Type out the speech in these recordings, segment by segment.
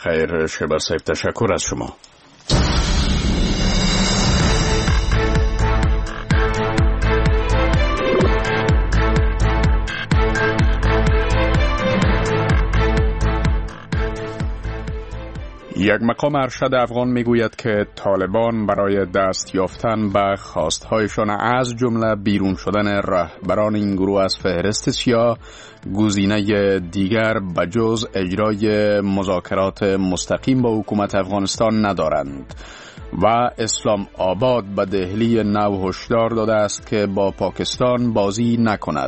بخیر شهباز صاحب، تشکر از شما. یک مقام ارشد افغان میگوید که طالبان برای دست یافتن به خواستهایشان از جمله بیرون شدن رهبران این گروه از فهرست سیاه گزینه دیگر بجز اجرای مذاکرات مستقیم با حکومت افغانستان ندارند و اسلام آباد به دهلی نو هشدار داده است که با پاکستان بازی نکند.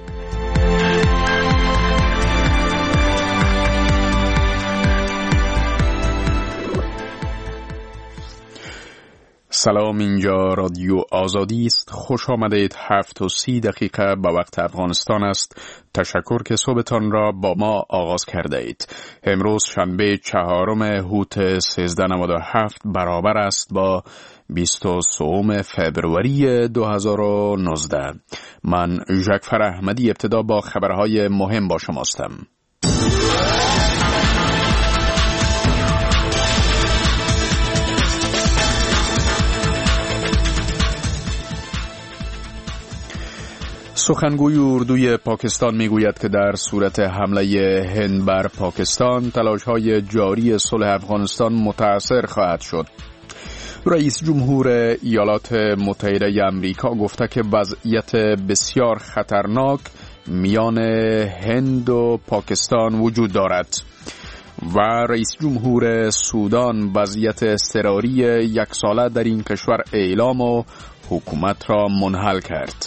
سلام، اینجا رادیو آزادی است. خوش آمدید. 7:30 به وقت افغانستان است. تشکر که صبحتان را با ما آغاز کرده اید. امروز شنبه 4 هوت 1397 برابر است با 23 فبروری 2019. من ژکفر احمدی ابتدا با خبرهای مهم با شماستم. سخنگوی اردوی پاکستان میگوید که در صورت حمله هند بر پاکستان تلاش‌های جاری صلح افغانستان متأثر خواهد شد. رئیس جمهور ایالات متحده آمریکا گفته که وضعیت بسیار خطرناک میان هند و پاکستان وجود دارد و رئیس جمهور سودان وضعیت اضطراری 1 ساله در این کشور اعلام و حکومت را منحل کرد.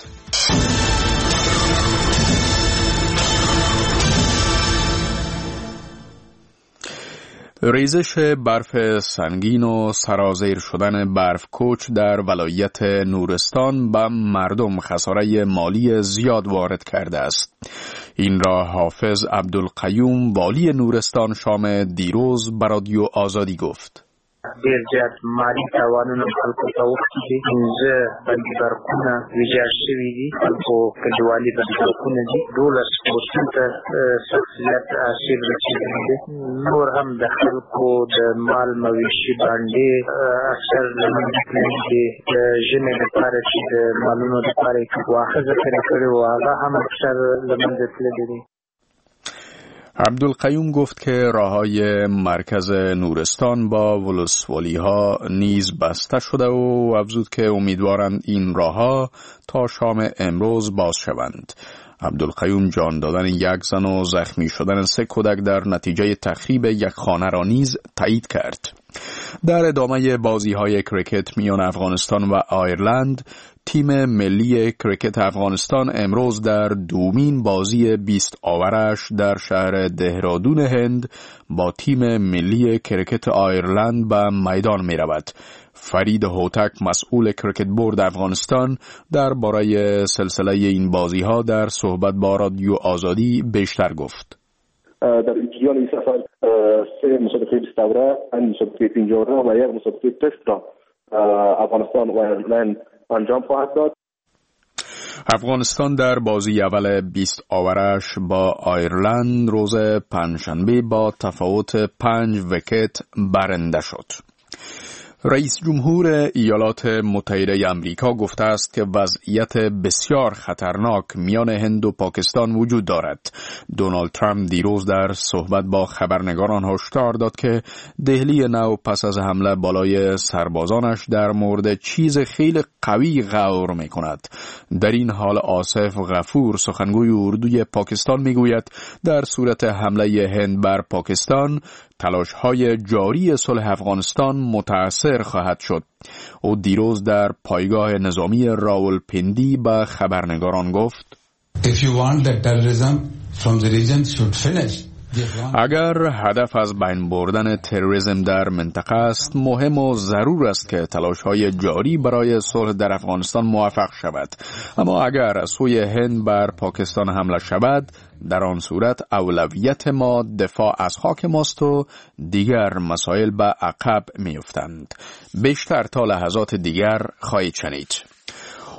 ریزش برف سنگین و سرازیر شدن برف کوچ در ولایت نورستان به مردم خساره مالی زیاد وارد کرده است. این را حافظ عبدالقیوم والی نورستان شام دیروز به رادیو آزادی گفت. ډیر زیات مالی تاوانونه خلکو ته وکړي. 15 بندي برقونه ویجاړ شوي دي. خلکو کډوالي بندي برقونه دي. 12 کورسونو ته سخت زیات آسیب رسېدلی دی. نور هم د خلکو د مال مویشي باندې اکثر له منځه تللي دي. د ژمي لپاره چې د مالونو لپاره یې واښه ذخیره کړې وو هغه هم اکثر له منځه تللي دي. عبدالقیوم گفت که راههای مرکز نورستان با ولسوالی ها نیز بسته شده و افزود که امیدوارند این راهها تا شام امروز باز شوند. عبدالقیوم جان دادن 1 زن و زخمی شدن 3 کودک در نتیجه تخریب 1 خانه را نیز تایید کرد. در ادامه بازی‌های کرکت میان افغانستان و آیرلند، تیم ملی کرکت افغانستان امروز در دومین بازی 20 آورش در شهر دهرادون هند با تیم ملی کرکت آیرلند به میدان می رود. فرید هوتک مسئول کرکت بورد افغانستان درباره سلسله این بازی‌ها در صحبت با رادیو آزادی بیشتر گفت. در جریان این سفر 3 مسابقه 20 اوره، 5 مسابقه 5 اوره و 1 مسابقه تست را افغانستان و آیرلند انجام خواهد داد. افغانستان در بازی اول 20 آورش با آیرلند روز پنجشنبه با تفاوت 5 ویکت برنده شد. رئیس جمهور ایالات متحده آمریکا گفته است که وضعیت بسیار خطرناک میان هند و پاکستان وجود دارد. دونالد ترامپ دیروز در صحبت با خبرنگاران هشدار داد که دهلی نو پس از حمله بالای سربازانش در مورد چیز خیلی قوی غور می کند. در این حال آصف غفور سخنگوی اردوی پاکستان می گوید در صورت حمله هند بر پاکستان تلاش‌های جاری صلح افغانستان متأثر خواهد شد. او دیروز در پایگاه نظامی راولپندی به خبرنگاران گفت: If you want that terrorism from the region should finish. اگر هدف از بین بردن تروریسم در منطقه است، مهم و ضرور است که تلاش‌های جاری برای صلح در افغانستان موفق شود. اما اگر از سوی هند بر پاکستان حمله شود، در آن صورت اولویت ما دفاع از خاک ماست و دیگر مسائل به عقب می‌افتند. بیشتر تا لحظات دیگر خواهید شنید.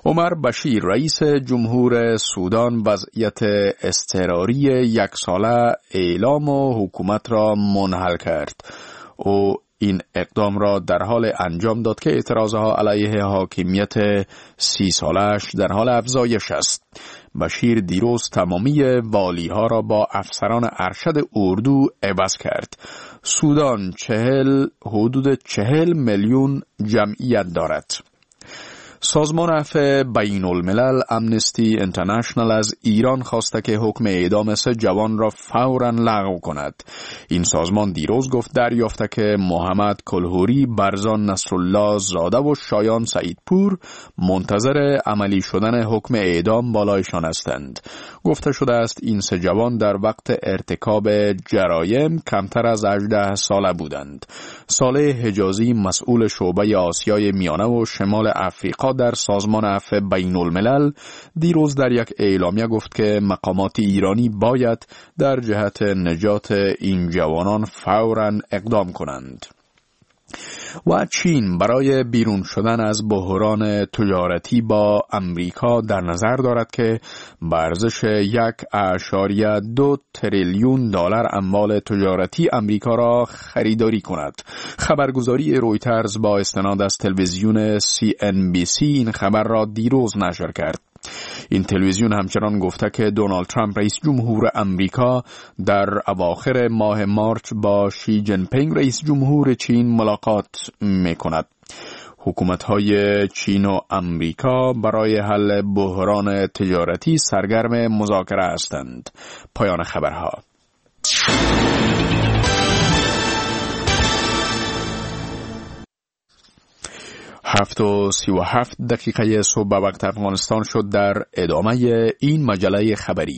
عمر بشیر رئیس جمهور سودان وضعیت اضطراری 1 ساله اعلام و حکومت را منحل کرد. او این اقدام را در حال انجام داد که اعتراضها علیه حاکمیت 30 سالش در حال افزایش است. بشیر دیروز تمامی والیها را با افسران ارشد اردو عوض کرد. سودان حدود 40 میلیون جمعیت دارد. سازمان عفو بین الملل امنستی اینترنشنال از ایران خواسته که حکم اعدام 3 جوان را فوراً لغو کند. این سازمان دیروز گفت دریافته که محمد کلهوری، برزان نصرالله زاده و شایان سعیدپور منتظر عملی شدن حکم اعدام بالایشان هستند. گفته شده است این 3 جوان در وقت ارتکاب جرایم کمتر از 18 ساله بودند. صالح حجازی مسئول شعبه آسیای میانه و شمال افریقا در سازمان عفو بین الملل دیروز در یک اعلامیه گفت که مقامات ایرانی باید در جهت نجات این جوانان فوراً اقدام کنند. و چین برای بیرون شدن از بحران تجارتی با امریکا در نظر دارد که به ارزش 1.2 تریلیون دلار اموال تجارتی امریکا را خریداری کند. خبرگزاری رویترز با استناد از تلویزیون CNBC این خبر را دیروز نشر کرد. این تلویزیون همچنان گفته که دونالد ترامپ رئیس جمهور امریکا در اواخر ماه مارچ با شی جین پینگ رئیس جمهور چین ملاقات می‌کند. حکومت‌های چین و امریکا برای حل بحران تجارتی سرگرم مذاکره هستند. پایان خبرها. 7:37 صبح به وقت افغانستان شد. در ادامه این مجله خبری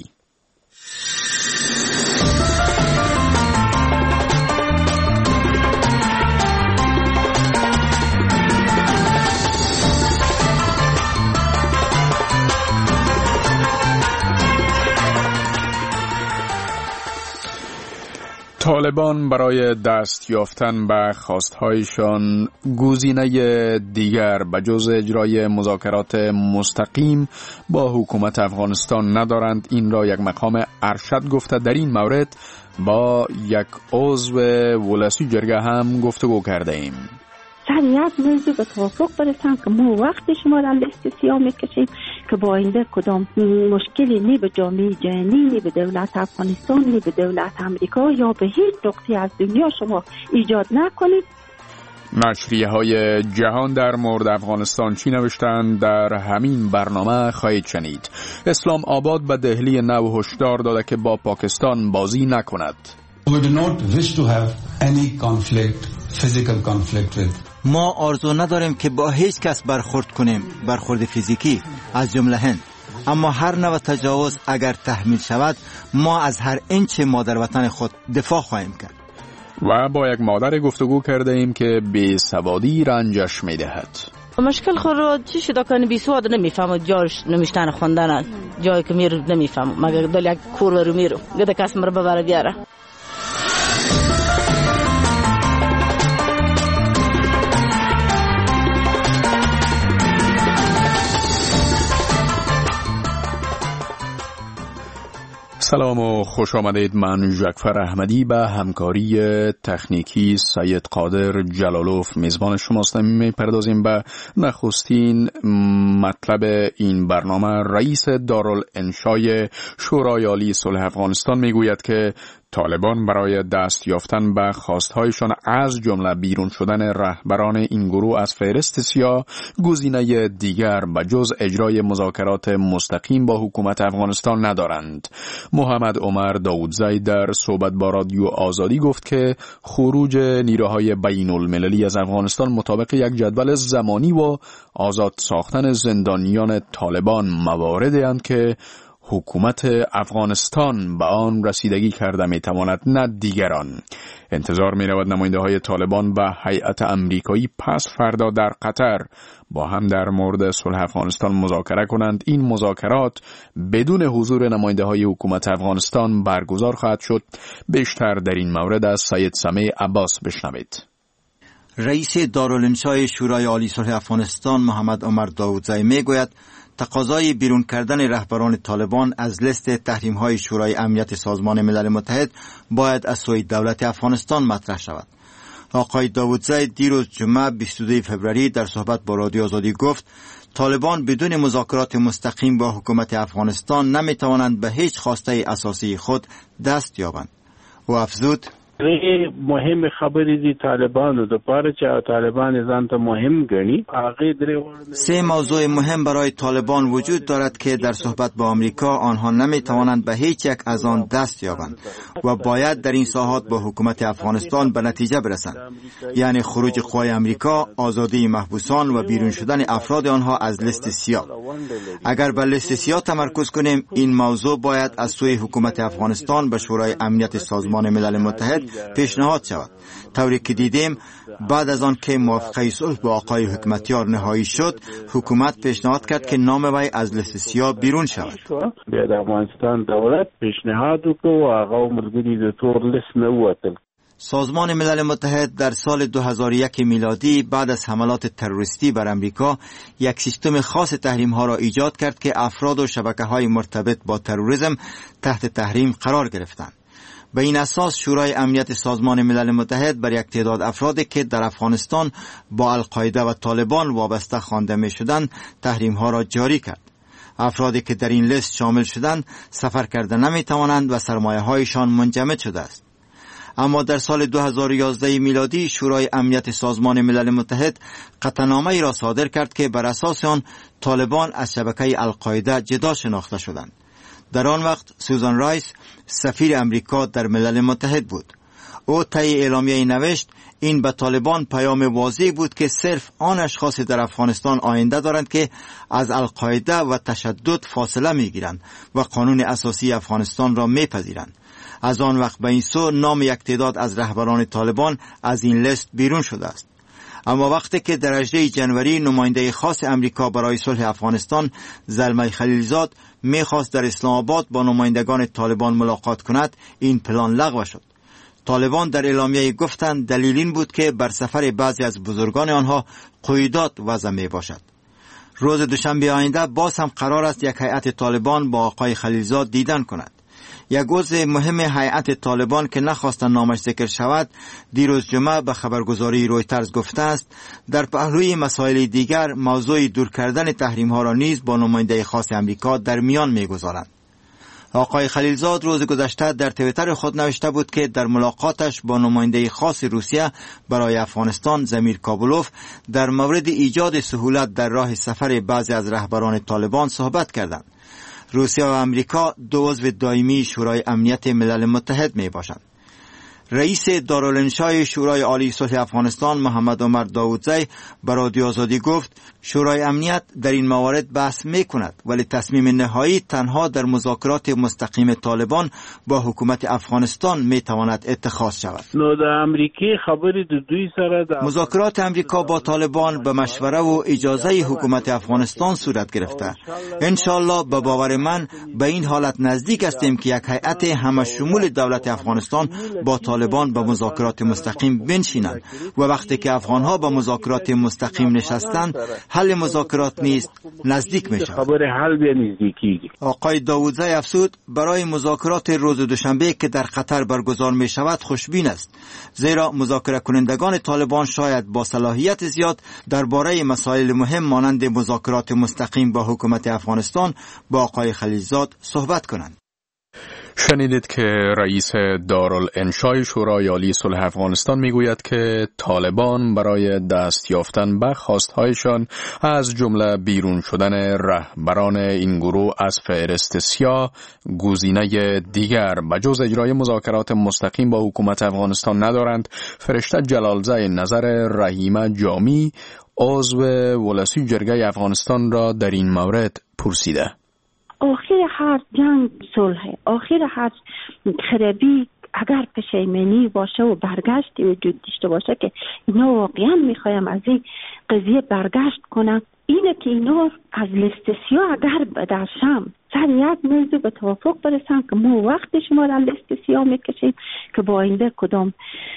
طالبان برای دست یافتن به خواستهایشان گزینه دیگر به جز اجرای مذاکرات مستقیم با حکومت افغانستان ندارند. این را یک مقام ارشد گفته. در این مورد با یک عضو ولسی جرگه هم گفتگو کرده ایم. سر یک موضوع به توافق برسن که ما وقت شما را لیست سیاه میکشیم که با آینده کدام مشکلی نی به جامعه جهانی، نی به دولت افغانستان، نی به دولت امریکا یا به هیچ نقطه از دنیا شما ایجاد نکنید. نشریه های جهان در مورد افغانستان چی نوشتند در همین برنامه خواهید شنید. اسلام آباد به دهلی نو هشدار داده که با پاکستان بازی نکند. We do not wish to have any conflict, physical conflict with. ما آرزو نداریم که با هیچ کس برخورد کنیم، برخورد فیزیکی از جمله هند. اما هر نوع تجاوز اگر تحمیل شود ما از هر اینچ مادر وطن خود دفاع خواهیم کرد. و با یک مادر گفتگو کرده ایم که بیسوادی رنجش میدهد. مشکل خود رو چی شده کنی بیسواد نمیفهم، جاش نمیشتن خوندن، جایی که میرو نمیفهم، مگر دل یک کور رو میرو گده کس مرا ببره بیاره. سلام و خوش آمدید. من جعفر احمدی به همکاری تکنیکی سید قادر جلالوف میزبان شماست. میپردازیم به نخستین مطلب این برنامه. رئیس دارالانشای شورای عالی صلح افغانستان میگوید که طالبان برای دست یافتن به خواستهایشان از جمله بیرون شدن رهبران این گروه از فهرست سیاه گزینه دیگر به جز اجرای مذاکرات مستقیم با حکومت افغانستان ندارند. محمد عمر داودزی در صحبت با رادیو آزادی گفت که خروج نیروهای بین المللی از افغانستان مطابق یک جدول زمانی و آزاد ساختن زندانیان طالبان مواردی اند که حکومت افغانستان به آن رسیدگی کرده میتواند، نه دیگران. انتظار می رود نماینده های طالبان و هیئت امریکایی پس فردا در قطر با هم در مورد صلح افغانستان مذاکره کنند. این مذاکرات بدون حضور نماینده های حکومت افغانستان برگزار خواهد شد. بیشتر در این مورد از سید سمیع عباس بشنوید. رئیس دارالانشای شورای عالی صلح افغانستان محمد عمر داودزی میگوید تقاضای بیرون کردن رهبران طالبان از لیست تحریم‌های شورای امنیت سازمان ملل متحد باید از سوی دولت افغانستان مطرح شود. آقای داوودزی دیروز جمعه 22 فوریه در صحبت با رادیو آزادی گفت طالبان بدون مذاکرات مستقیم با حکومت افغانستان نمی‌توانند به هیچ خواسته اساسی خود دست یابند. و افزود مهم خبری دی طالبانو د پاره چې طالبان ځان ته مهم ګڼي هغه سه موضوع مهم برای طالبان وجود دارد که در صحبت با آمریکا آنها نمی‌توانند به هیچ یک از آن دست یابند و باید در این ساحات با حکومت افغانستان به نتیجه برسند، یعنی خروج قوای آمریکا، آزادی محبوسان و بیرون شدن افراد آنها از لیست سیاه. اگر بر لیست سیاه تمرکز کنیم این موضوع باید از سوی حکومت افغانستان به شورای امنیت سازمان ملل متحد پیشنهاد شود. طوری که دیدیم بعد از آن که موافقه صلح با آقای حکمتیار نهایی شد، حکومت پیشنهاد کرد که نام وی از لیست سیاه بیرون شود. د افغانستان دولت پیشنهاد وکړ او هغه ملګری د تور لیست نه ووتل. سازمان ملل متحد در سال 2001 میلادی بعد از حملات تروریستی بر امریکا یک سیستم خاص تحریم ها را ایجاد کرد که افراد و شبکه های مرتبط با تروریسم تحت تحریم قرار گرفتند. به این اساس شورای امنیت سازمان ملل متحد بر یک تعداد افرادی که در افغانستان با القاعده و طالبان وابسته خوانده می شدند تحریم ها را جاری کرد. افرادی که در این لیست شامل شدند سفر کرده نمی توانند و سرمایه هایشان منجمد شده است. اما در سال 2011 میلادی شورای امنیت سازمان ملل متحد قطعنامه‌ای را صادر کرد که بر اساس آن طالبان از شبکه القاعده جدا شناخته شدند. در آن وقت سوزان رایس سفیر امریکا در ملل متحد بود. او طی اعلامیه نوشت این به طالبان پیام واضح بود که صرف آن اشخاص در افغانستان آینده دارند که از القاعده و تشدد فاصله میگیرند و قانون اساسی افغانستان را میپذیرند. از آن وقت به این سو نام یک تعداد از رهبران طالبان از این لیست بیرون شده است. اما وقتی که در 18 جنوری نماینده خاص امریکا برای صلح افغانستان زلمه خلیلزاد میخواست در اسلام آباد با نمایندگان طالبان ملاقات کند، این پلان لغو شد. طالبان در اعلامیه گفتند دلیل این بود که بر سفر بعضی از بزرگان آنها قیودات وضع می باشد. روز دوشنبه آینده باز هم قرار است یک هیئت طالبان با آقای خلیلزاد دیدن کند. یک عضو مهم هیئت طالبان که نخواستند نامش ذکر شود دیروز جمعه به خبرگزاری رویترز گفته است در پهلوی مسائل دیگر موضوع دور کردن تحریم ها را نیز با نماینده خاص امریکا در میان میگذارند. آقای خلیلزاد روز گذشته در توییتر خود نوشته بود که در ملاقاتش با نماینده خاص روسیه برای افغانستان زمیر کابولوف در مورد ایجاد سهولت در راه سفر بعضی از رهبران طالبان صحبت کردند. روسیه و امریکا دو عضو دائمی شورای امنیت ملل متحد می باشند. رئیس دارالانشای شورای عالی صلح افغانستان محمد عمر داوودزی به رادیو آزادی گفت شورای امنیت در این موارد بحث می کند ولی تصمیم نهایی تنها در مذاکرات مستقیم طالبان با حکومت افغانستان می تواند اتخاذ شود. مذاکرات امریکا با طالبان به مشوره و اجازه حکومت افغانستان صورت گرفته. انشالله به باور من به این حالت نزدیک هستیم که یک هیئت همه شمول دولت افغانستان با طالبان به مذاکرات مستقیم بنشینند و وقتی که افغانها به مذاکرات مستقیم نشستند حل مذاکرات نیست نزدیک می شود. آقای داوودزی افزود برای مذاکرات روز دوشنبه که در قطر برگزار می شود خوشبین است، زیرا مذاکره کنندگان طالبان شاید با صلاحیت زیاد درباره مسائل مهم مانند مذاکرات مستقیم با حکومت افغانستان با آقای خلیلزاد صحبت کنند. شنیدید که رئیس دارالانشای شورای عالی صلح افغانستان میگوید که طالبان برای دست یافتن به خواستهایشان از جمله بیرون شدن رهبران این گروه از فهرست سیاه گزینه دیگر به جز اجرای مذاکرات مستقیم با حکومت افغانستان ندارند. فرشته جلالزای نظر رحیمه جامی عضو ولسی جرگه افغانستان را در این مورد پرسیده. آخر هر جنگ صلح، آخر هر خرابی اگر پشیمانی باشه و برگشتی وجود داشته باشه که اینا واقعا میخوایم از این قضیه برگشت کنم، اینه که اینا از لیست سیاه اگر در شام سر یک موضوع به توافق برسن که ما وقت شما را لیست سیاه میکشیم که با آینده کدام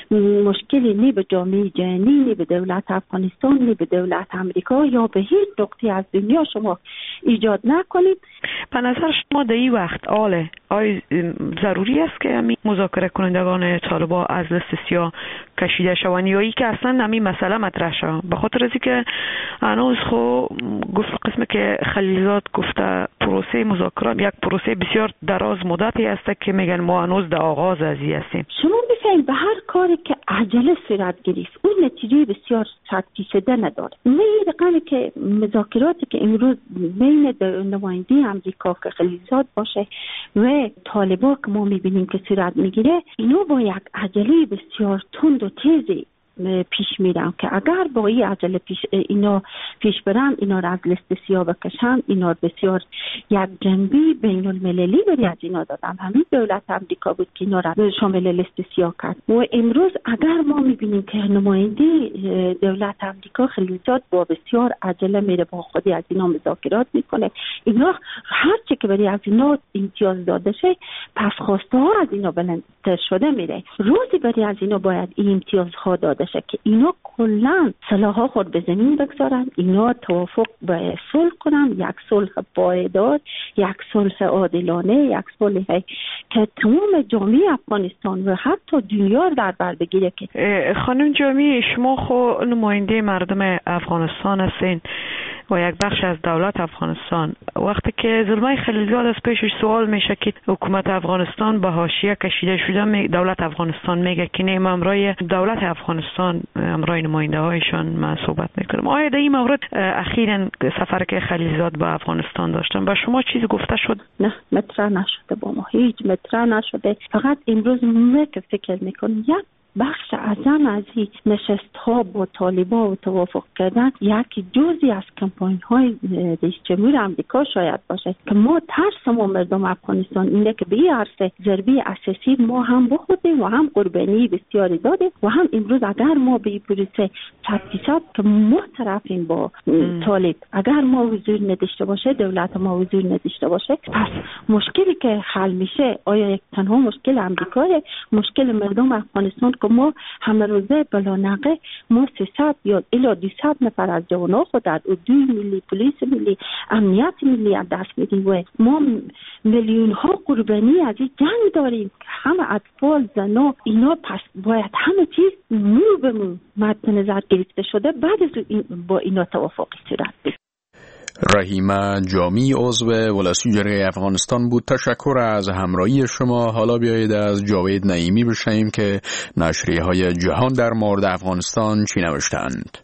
مشکلی نی به جامعه جهانی، نی به دولت افغانستان، نی به دولت امریکا یا به هیچ نقطه از دنیا شما ایجاد نکنید. به نظر شما در این وقت آیا ضروری است که همین مذاکره کنندگان طالبان از لیست سیاه کشیده شوند یا ای که اصلا همین مسئله مطرح شود؟ به خاطر از اینکه هنوز گفت قسمی که خلیلزاد گفته پروسه مذاکرات یک پروسه بسیار دراز مدتی است که میگن ما هنوز در آغاز از این هستیم. شما بفهمید به هر کاری که عجله صورت گرفت اون نتیجه بسیار 100% نداره. این رقمی که مذاکراتی که امروز بین نماینده امریکا که خلیلزاد باشه و طالبان که ما میبینیم که صورت میگیره، اینا با یک عجله بسیار تند و تیزی پیش میرم که اگر با این عجله اینا پیش برن، اینا را از لیست سیاه بکشن، اینا بسیار یک جنبی بین المللی بری از اینا دادن. همین دولت امریکا بود که اینا را شامل لیست سیاه کرد. و امروز اگر ما میبینیم که نماینده دولت امریکا خلیلزاد با بسیار عجله میره با خودی از اینا مذاکرات میکنه، اینا هر چی که بری از اینا امتیاز داده شه پس خواسته ها از اینا بلندتر شده میره. روزی بری از اینا باید این امتیاز ها داده که اینا کلن سلاح‌ها خود به زمین بگذارن، اینا توافق به صلح کنن، یک صلح پایدار، یک صلح عادلانه، یک صلح که تمام جامعه افغانستان و حتی دنیا در بر بگیره. که خانم جامی، شما نماینده مردم افغانستان هستین و یک بخش از دولت افغانستان. وقتی که زلمه خلیلزاد از پیشش سوال میشه که حکومت افغانستان به حاشیه کشیده شده، دولت افغانستان میگه که نه، امرای دولت افغانستان امرای نماینده هایشان من صحبت میکنم. آیا در این مورد اخیراً سفر که خلیلزاد به افغانستان داشتن با شما چیزی گفته شد؟ نه، مطرح نشده، با ما هیچ مطرح نشده. فقط امروز ما که فکر میکنیم یک بخش اعظم از این نشست ها با طالبان و توافق کردن یک جزئی از کمپاین های رئیس جمهور امریکا شاید باشه که ما ترس ما مردم افغانستان اینه که به این عرصه ضربه اساسی ما هم بخوریم و هم قربانی بسیاری دادیم و هم امروز اگر ما به این پروسه 100% که ما طرفیم با طالب، اگر ما حضور نداشته باشه، دولت ما حضور نداشته باشه، پس مشکلی که حل میشه آیا یک تنها مشکل امریکاه؟ مشکل مردم افغانستان که ما همه روزه بلانقه ما 300 یا الی 200 نفر از جوانان خود در اردوی ملی، پلیس ملی، امنیت ملی از دست میدیم و ما میلیون ها قربانی از این جنگ داریم، همه اطفال، زنا، اینا. پس باید همه چیز مو به مو مد نظر گرفته شده، بعد از با اینا توافقی صورت بگیره. رحیمه جامی عضو ولسوجره افغانستان بود. تشکر از همراهی شما. حالا بیایید از جاوید نعیمی بشنویم که نشریه‌های جهان در مورد افغانستان چی نوشتند.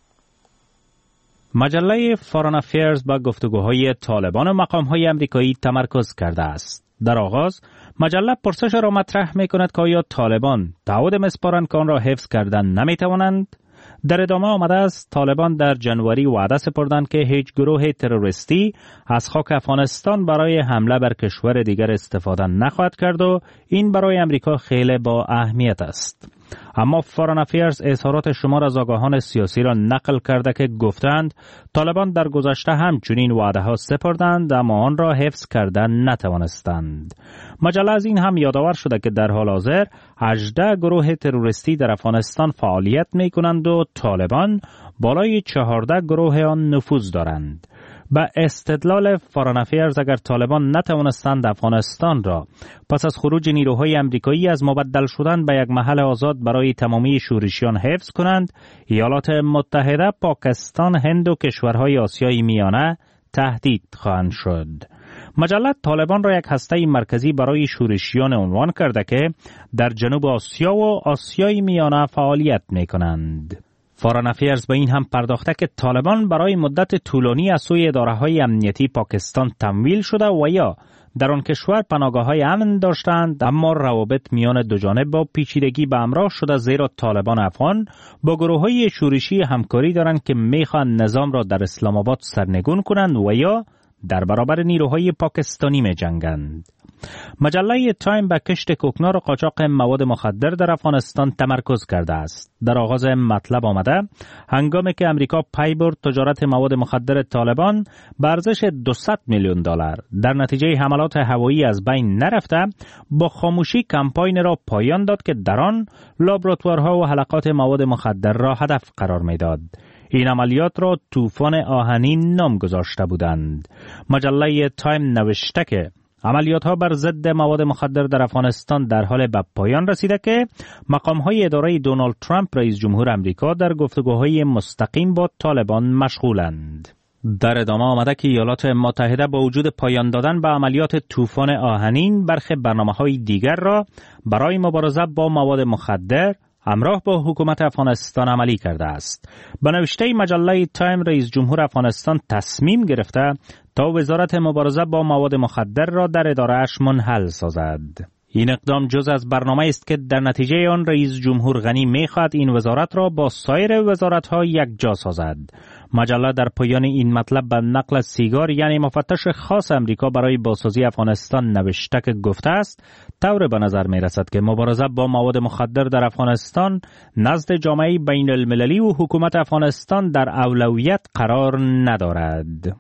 مجله فارن افیرز با گفتگوهای طالبان و مقام‌های آمریکایی تمرکز کرده است. در آغاز مجله پرسش را مطرح می‌کند که آیا طالبان تعهد مسپارند که آن را حفظ کردن نمی‌توانند؟ در ادامه آمده است طالبان در جنوری وعده سپردند که هیچ گروه تروریستی از خاک افغانستان برای حمله بر کشور دیگر استفاده نخواهد کرد و این برای امریکا خیلی با اهمیت است. اما فارن افیرز اظهارات شمار از آگاهان سیاسی را نقل کرده که گفتند طالبان در گذشته همچنین وعده ها سپردند اما آن را حفظ کردن نتوانستند. مجله از این هم یادآور شده که در حال حاضر 18 گروه تروریستی در افغانستان فعالیت می کنند و طالبان بالای 14 گروه آن نفوذ دارند. به استدلال فارن افیرز اگر طالبان نتوانستند افغانستان را پس از خروج نیروهای امریکایی از مبدل شدن به یک محل آزاد برای تمامی شورشیان حفظ کنند، ایالات متحده، پاکستان، هند و کشورهای آسیای میانه تهدید خواهند شد. مجله طالبان را یک هسته مرکزی برای شورشیان عنوان کرده که در جنوب آسیا و آسیای میانه فعالیت می کنند. فارن افیرز به این هم پرداخته که طالبان برای مدت طولانی از سوی اداره‌های امنیتی پاکستان تمویل شده و یا در آن کشور پناهگاه‌های امن داشتند، اما روابط میان دو جانب با پیچیدگی به همراه شده، زیرا طالبان افغان با گروه‌های شورشی همکاری دارند که می‌خواهند نظام را در اسلام آباد سرنگون کنند و یا در برابر نیروهای پاکستانی می‌جنگند. مجله تایم به کشت کوکنار و قاچاق مواد مخدر در افغانستان تمرکز کرده است. در آغاز مطلب آمده هنگامی که امریکا پی برد تجارت مواد مخدر طالبان به ارزش $200 میلیون در نتیجه حملات هوایی از بین نرفته، با خاموشی کمپاین را پایان داد که در آن لابراتوارها و حلقات مواد مخدر را هدف قرار میداد. این عملیات را طوفان آهنین نام گذاشته بودند. مجله تایم نوشته که عملیات‌ها بر ضد مواد مخدر در افغانستان در حال به پایان رسیده که مقام‌های اداره دونالد ترامپ رئیس جمهور آمریکا در گفتگوهای مستقیم با طالبان مشغولند. در ادامه آمده که ایالات متحده با وجود پایان دادن به عملیات طوفان آهنین برخی برنامه‌های دیگر را برای مبارزه با مواد مخدر همراه با حکومت افغانستان عملی کرده است. به نوشته مجله تایم رئیس جمهور افغانستان تصمیم گرفته تا وزارت مبارزه با مواد مخدر را در اداره‌اش منحل سازد. این اقدام جز از برنامه است که در نتیجه آن رئیس جمهور غنی می‌خواهد این وزارت را با سایر وزارت‌ها یکجا سازد. مجله در پایان این مطلب به نقل سیگار یعنی مفتش خاص امریکا برای بازسازی افغانستان نوشته که گفته است طور به نظر می رسد که مبارزه با مواد مخدر در افغانستان نزد جامعه بین المللی و حکومت افغانستان در اولویت قرار ندارد.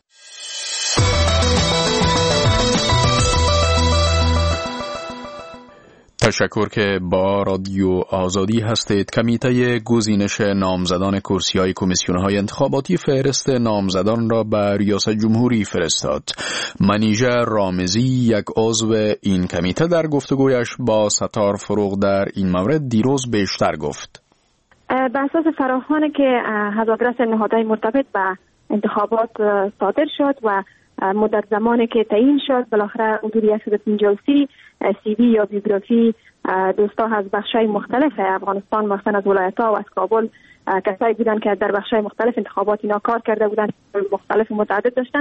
تشکر که با رادیو آزادی هستید. کمیته گزینش نامزدان کرسی‌های کمیسیون‌های انتخاباتی فهرست نامزدان را به ریاست جمهوری فرستاد. منیژه رامزی یک عضو این کمیته در گفتگویش با ستار فروغ در این مورد دیروز بیشتر گفت. به اساس فراخوانی که حضرت نهادهای مرتبط به انتخابات صادر شد و مدت زمانی که تعیین شد، بالاخره حدود 153 سی وی یا بیوگرافی دوستا از بخش‌های مختلف افغانستان، مثلا از ولایت‌ها و از کابل، کسایی بودن که در بخش‌های مختلف انتخابات اینا کار کرده بودن، مختلف متعدد داشتن.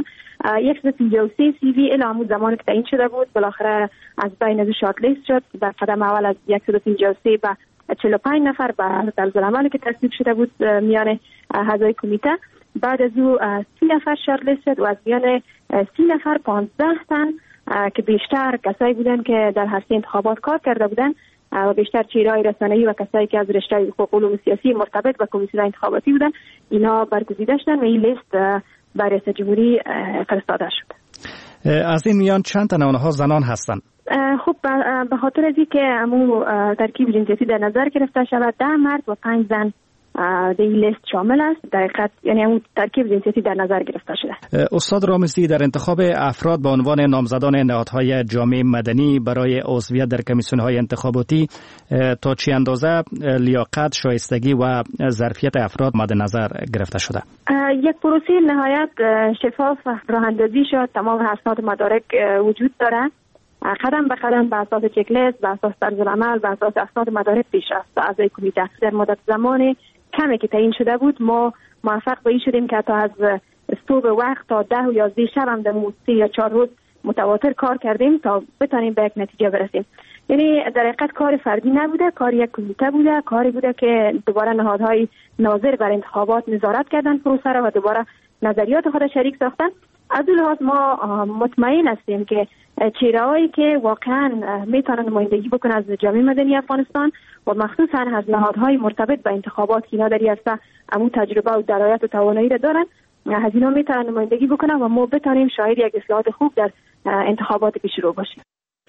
153 سی وی الی زمانی که تعیین شده بود بالاخره از بین از شارت لیست شد. در قدم اول از 153 به 45 نفر به طرزالعملی که تصویب شده بود میان اعضای کمیته، بعد از او 30 نفر شارت لیست شد و از میان 30 نفر 15 تن که بیشتر کسایی بودن که در حوزه انتخابات کار کرده بودن و بیشتر چهره‌های رسانه‌ای و کسایی که از رشته حقوق علوم سیاسی مرتبط با کمیسیون انتخاباتی بودن، اینا برگزیده شدن و این لیست برای رئیس جمهوری فرستاده شد. از این میان چند تا آنها زنان هستند؟ خب به خاطر از اینکه همون ترکیب جنسیتی در نظر گرفته شود، 10 مرد و 5 زن در این لیست شامل است. در حقیقت یعنی همون ترکیب جنسیتی در نظر گرفته شده. استاد رامزی، در انتخاب افراد به عنوان نامزدان نهادهای جامعه مدنی برای عضویت در کمیسیون‌های انتخاباتی تا چه اندازه لیاقت، شایستگی و ظرفیت افراد مد نظر گرفته شده؟ یک پروسه نهایت شفاف راه اندازی شد. تمام اسناد مدارک وجود داره. قدم به قدم به اساس چک لیست، به اساس طرزالعمل، به اساس اسناد مدارک پیش رفت. اعضای کمیته در مدت زمان کمی که تعیین شده بود ما موفق به این شدیم که تا از صبح وقت تا 10 و 11 شب هم در 3 یا 4 روز متواتر کار کردیم تا بتونیم به یک نتیجه برسیم. یعنی در حقیقت کار فردی نبوده، کار یک کمیته بوده، کاری بوده که دوباره نهادهای ناظر بر انتخابات نظارت کردن پروسه را و دوباره نظریات خود شریک ساختن. از این لحاظ ما مطمئن هستیم که چهره‌هایی که واقعا میتونن نمایندگی بکنن از جامعه مدنی افغانستان و مخصوصا از نهادهای مرتبط به انتخابات اینا در هسته همون تجربه و درایت و توانایی را دارن، از اینا میتونن نمایندگی بکنن و ما بتونیم شاهد یک اصلاحات خوب در انتخابات پیش رو باشیم.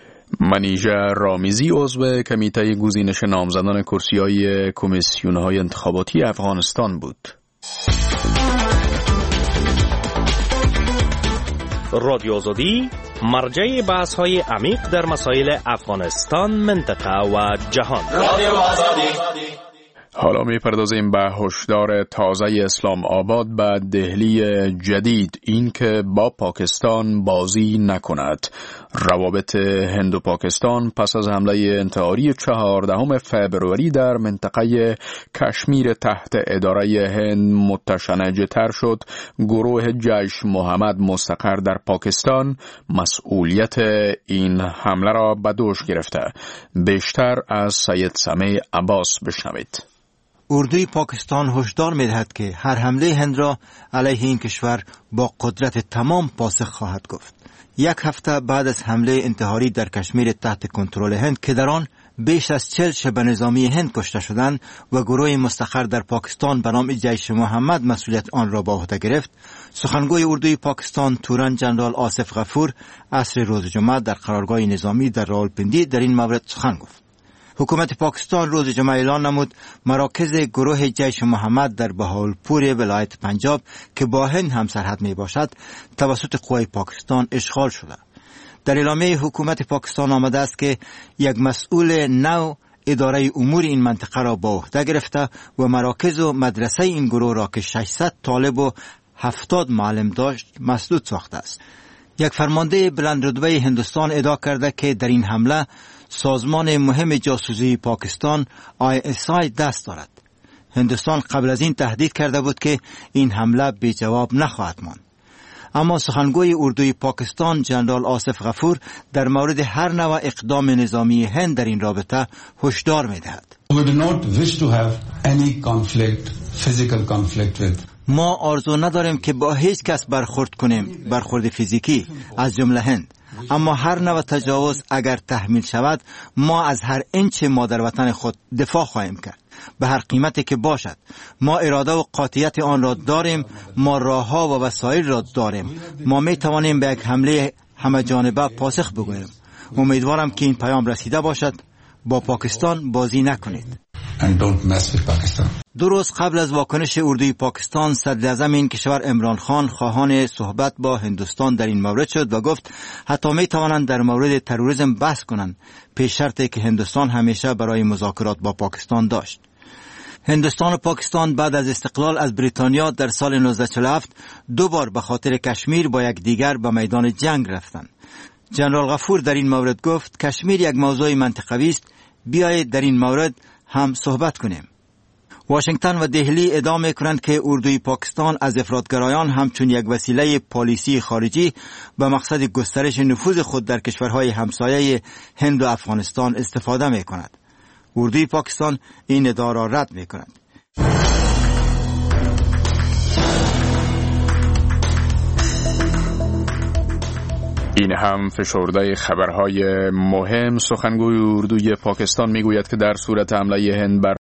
منیژه رامزی عضو کمیته گزینش نامزدان کرسی‌های کمیسیون‌های انتخاباتی افغانستان بود. رادیو آزادی مرجع بحث‌های عمیق در مسائل افغانستان، منطقه و جهان. رادیو آزادی. حالا می‌پردازیم به هشدار تازه اسلام آباد به دهلی جدید، این که با پاکستان بازی نکند. روابط هند و پاکستان پس از حمله انتحاری 14 فبروری در منطقه کشمیر تحت اداره هند متشنج‌تر شد. گروه جیش محمد مستقر در پاکستان مسئولیت این حمله را به دوش گرفته. بیشتر از سید سمیع عباس بشنوید. اردوی پاکستان هشدار می‌دهد که هر حمله هند را علیه این کشور با قدرت تمام پاسخ خواهد گفت. یک هفته بعد از حمله انتحاری در کشمیر تحت کنترل هند که در آن بیش از 40 شبه نظامی هند کشته شدند و گروه مستقر در پاکستان به نام جیش محمد مسئولیت آن را به عهده گرفت، سخنگوی اردوی پاکستان تورن جنرال آصف غفور عصر روز جمعه در قرارگاه نظامی در راولپنڈی در این مورد سخن گفت. حکومت پاکستان روز جمعه اعلان نمود مراکز گروه جیش محمد در بهاولپور ولایت پنجاب که با هند هم سرحد می باشد توسط قوای پاکستان اشغال شده. در اعلامیه حکومت پاکستان آمده است که یک مسئول نو اداره امور این منطقه را با عهده گرفته و مراکز و مدرسه این گروه را که 600 طالب و 70 معلم داشت مسدود ساخته است. یک فرمانده بلند رتبه هندوستان ادعا کرده که در این حمله سازمان مهم جاسوسی پاکستان ISI دست دارد. هندوستان قبل از این تهدید کرده بود که این حمله بی جواب نخواهد ماند. اما سخنگوی اردوی پاکستان جنرال آصف غفور در مورد هر نوع اقدام نظامی هند در این رابطه هشدار می‌دهد. We do not wish to have any conflict, physical conflict with. ما آرزو نداریم که با هیچ کس برخورد کنیم، برخورد فیزیکی، از جمله هند. اما هر نوع تجاوز اگر تحمیل شود ما از هر انچ مادر وطن خود دفاع خواهیم کرد، به هر قیمتی که باشد. ما اراده و قاطعیت آن را داریم، ما راهها و وسایل را داریم. ما می توانیم به یک حمله همه جانبه پاسخ بگوییم. امیدوارم که این پیام رسیده باشد. با پاکستان بازی نکنید. And don't mess with Pakistan. 2 روز قبل از واکنش اردوی پاکستان، صدراعظم این کشور عمران خان خواهان صحبت با هندوستان در این مورد شد و گفت حتی می توانند در مورد تروریسم بحث کنند، پیش شرطی که هندوستان همیشه برای مذاکرات با پاکستان داشت. هندوستان و پاکستان بعد از استقلال از بریتانیا در سال 1947 2 بار به خاطر کشمیر با یکدیگر به میدان جنگ رفتند. جنرال غفور در این مورد گفت کشمیر یک موضوع منطقوی است، بیایید در این مورد هم صحبت کنیم. واشنگتن و دهلی ادعا می‌کنند که اردوی پاکستان از افراطگرایان همچون یک وسیله پالیسی خارجی به مقصد گسترش نفوذ خود در کشورهای همسایه هند و افغانستان استفاده می‌کند. اردوی پاکستان این ادعا را رد می‌کند. این هم فشرده خبرهای مهم. سخنگوی اردوی پاکستان میگوید که در صورت حمله هند بر